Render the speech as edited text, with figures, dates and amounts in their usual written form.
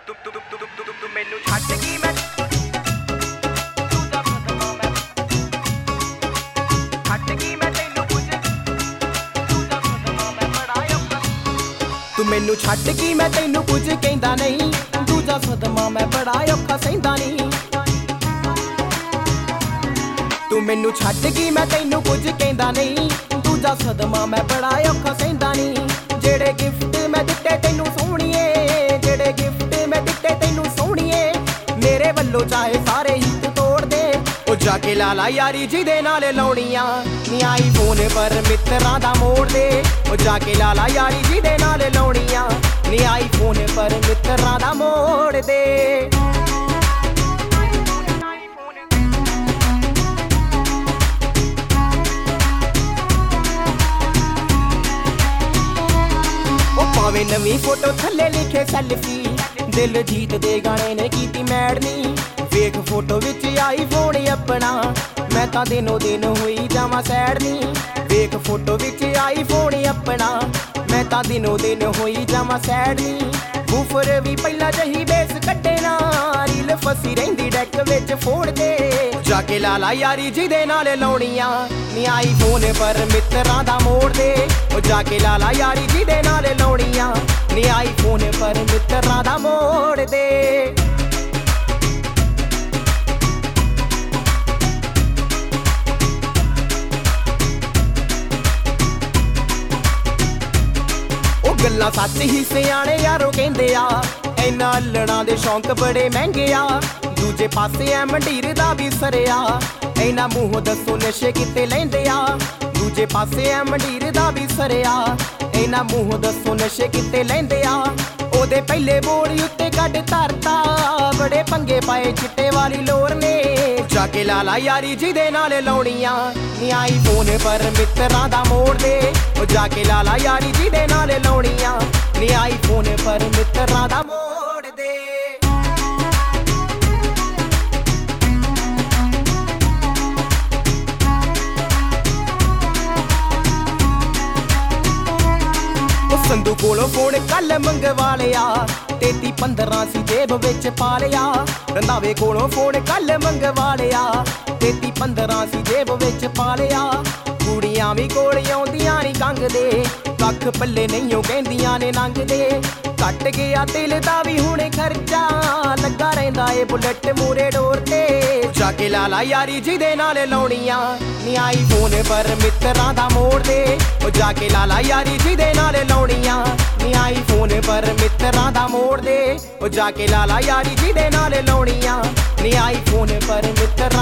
ਤੂੰ ਮੈਨੂੰ ਛੱਡ ਗਈ ਮੈਂ ਤੂੰ ਤਾਂ ਖਤਮਾ ਮੈਂ ਛੱਡ ਗਈ ਮੈਂ ਤੈਨੂੰ ਕੁਝ ਤੂੰ ਤਾਂ ਖਤਮਾ ਮੈਂ ਬੜਾ ਔਖਾ ਤੂੰ ਮੈਨੂੰ ਛੱਡ ਗਈ ਮੈਂ ਤੈਨੂੰ ਕੁਝ ਕਹਿੰਦਾ ਨਹੀਂ ਦੂਜਾ ਸਦਮਾ ਮੈਂ ਬੜਾ ਔਖਾ ਸਹਿੰਦਾ ਨਹੀਂ ਤੂੰ ਮੈਨੂੰ ਛੱਡ ਗਈ ਮੈਂ ਤੈਨੂੰ ਕੁਝ ਕਹਿੰਦਾ ਨਹੀਂ ਦੂਜਾ ਸਦਮਾ ਮੈਂ ਬੜਾ ਔਖਾ ਸਹਿੰਦਾ ਨਹੀਂ ਜਿਹੜੇ ਗਿਫਟ ਮੈਂ ਦਿੱਤੇ ਤੈਨੂੰ ਸੋਹਣੀਏ ਜਿਹੜੇ ਗਿਫਟ ਮੈਂ ਦਿੱਤੇ ਤੈਨੂੰ ਸੋਹਣੀਏ ਮੇਰੇ ਵੱਲੋਂ ਚਾਹੇ ਸਾਰੇ ਹੀ ਤੂੰ ਤੋੜ ਦੇ ਉਹ ਜਾ ਕੇ ਲਾ ਲਾ ਯਾਰੀ ਜਿਹਦੇ ਨਾਲ ਲਾਉਣੀਆਂ ਨੀ ਆਈਫੋਨ ਪਰ ਮਿੱਤਰਾਂ ਦਾ ਮੋੜ ਦੇ ਉਹ ਜਾ ਕੇ ਲਾ ਲਾ ਯਾਰੀ ਜਿਹਦੇ ਨਾਲ ਲਾਉਣੀਆਂ ਨੀ ਆਈਫੋਨ ਪਰ ਮਿੱਤਰਾਂ ਦਾ ਮੋੜ ਦੇ ਭਾਵੇਂ ਨਵੀਂ ਫੋਟੋ ਥੱਲੇ ਲਿਖੇ ਸੈਲਫੀ ਦਿਲਜੀਤ ਦੇ ਗਾਣੇ ਨੇ ਕੀਤੀ ਮੈਡਨੀ ਵੇਖ ਫੋਟੋ ਵਿੱਚ ਆਈਫੋਨ ਆਪਣਾ ਮੈਂ ਤਾਂ ਦਿਨੋਂ ਦਿਨ ਹੋਈ ਜਾਵਾਂ ਸੈਡ ਨੀ ਵੇਖ ਫੋਟੋ ਵਿੱਚ ਆਈਫੋਨ ਆਪਣਾ ਮੈਂ ਤਾਂ ਦਿਨੋਂ ਦਿਨ ਹੋਈ ਜਾਵਾਂ ਸੈਡ ਨੀ ਬੂਫਰ ਵੀ ਪਹਿਲਾਂ ਜਹੀ ਬੇਸ ਕੱਢੇ ਨਾ ਰੀਲ ਫਸੀ ਰਹਿੰਦੀ ਡੈਕ ਵਿੱਚ ਫੋੜ ਦੇ ਜਾ ਕੇ ਲਾ ਲਾ ਯਾਰੀ ਜਿਹਦੇ ਨਾਲ ਲਾਉਣੀਆਂ ਨੀ ਆਈਫੋਨ ਪਰ ਮਿੱਤਰਾਂ ਦਾ ਮੋੜ ਦੇ ਉਹ ਜਾ ਕੇ ਲਾ ਲਾ ਯਾਰੀ ਜਿਹਦੇ ਨਾਲ ਲਾਉਣੀਆਂ ਨੀ ਆਈਫੋਨ ਪਰ ਮਿੱਤਰਾਂ ਦਾ ਮੋੜ ਦੇ ਗੱਲਾਂ ਸੱਚ ਹੀ ਸਿਆਣੇ ਯਾਰੋ ਕਹਿੰਦੇ ਆ ਇਹਨਾਂ ਅਲੜਾਂ ਦੇ ਸ਼ੌਂਕ ਬੜੇ ਮਹਿੰਗੇ ਆ ਦੂਜੇ ਪਾਸੇ ਐ ਮੰਡੀਰ ਦਾ ਵੀ ਸਰਿਆ ਇਹਨਾਂ ਮੂੰਹ ਦੱਸੋ ਨਸ਼ੇ ਕਿਤੇ ਲੈਂਦੇ ਆ ਦੂਜੇ ਪਾਸੇ ਐ ਮੰਡੀਰ ਦਾ ਵੀ ਸਰਿਆ ਇਹਨਾਂ ਮੂੰਹ ਦੱਸੋ ਨਸ਼ੇ ਕਿਤੇ ਲੈਂਦੇ ਆ ਉਹਦੇ ਪਹਿਲੇ ਬੋੜ ਉੱਤੇ ਕੱਢ ਧਰਤਾ ਬੜੇ ਪੰਗੇ ਪਾਏ ਚਿੱਟੇ ਵਾਲੀ ਲੋਰ ਨੇ ਜਾ ਕੇ ਲਾ ਲਾ ਯਾਰੀ ਜਿਹਦੇ ਨਾਲ ਲਾਉਣੀਆਂ ਨੀ ਆਈਫੋਨ ਪਰ ਮਿੱਤਰਾਂ ਦਾ ਮੋੜ ਦੇ ਉਹ ਜਾ ਕੇ ਲਾ ਲਾ ਯਾਰੀ ਜਿਹਦੇ ਨਾਲ ਲਾਉਣੀਆਂ ਨੀ ਆਈਫੋਨ ਪਰ ਮਿੱਤਰਾਂ ਦਾ ਮੋੜ ਦੇ ਸੰਧੂ ਕੋਲੋਂ ਫੋਨ ਕੱਲ ਮੰਗਵਾ ਲਿਆ 33-15 ਸੀ ਜੇਬ ਵਿੱਚ ਪਾ ਲਿਆ ਰੰਧਾਵੇ ਕੋਲੋਂ ਫੋਨ ਕੱਲ ਮੰਗਵਾ ਲਿਆ 33-15 ਸੀ ਜੇਬ ਵਿੱਚ ਪਾ ਲਿਆ ਕੁੜੀਆਂ ਵੀ ਕੋਲ ਆਉਂਦੀਆਂ ਨੀ ਕੰਗ ਦੇ ਕੱਖ ਪੱਲੇ ਨਹੀਂਓ ਕਹਿੰਦੀਆਂ ਨੇ ਨੰਗਦੇ ਘੱਟ ਗਿਆ ਦਿਲ ਦਾ ਵੀ ਹੁਣ ਖਰਚਾ ਲੱਗਾ ਰਹਿੰਦਾ ਏ ਬੁਲਟ ਮੂਰੇ ਡੋਰ ਤੇ ਜਾ ਕੇ ਲਾ ਲਾ ਯਾਰੀ ਜਿਹਦੇ ਨਾਲ ਲਾਉਣੀਆਂ ਨੀ ਆਈਫੋਨ ਪਰ ਮਿੱਤਰਾਂ ਦਾ ਮੋੜ ਦੇ ਉਹ ਜਾ ਕੇ ਲਾ ਲਾ ਯਾਰੀ ਜਿਹਦੇ ਨਾਲ ਲਾਉਣੀਆਂ ਨੀ ਆਈਫੋਨ ਪਰ ਮਿੱਤਰਾਂ ਦਾ ਮੋੜ ਦੇ ਉਹ ਜਾ ਕੇ ਲਾ ਲਾ ਯਾਰੀ ਜਿਹਦੇ ਨਾਲ ਲਾਉਣੀਆਂ ਨੀ ਆਈਫੋਨ ਪਰ ਮਿੱਤਰਾਂ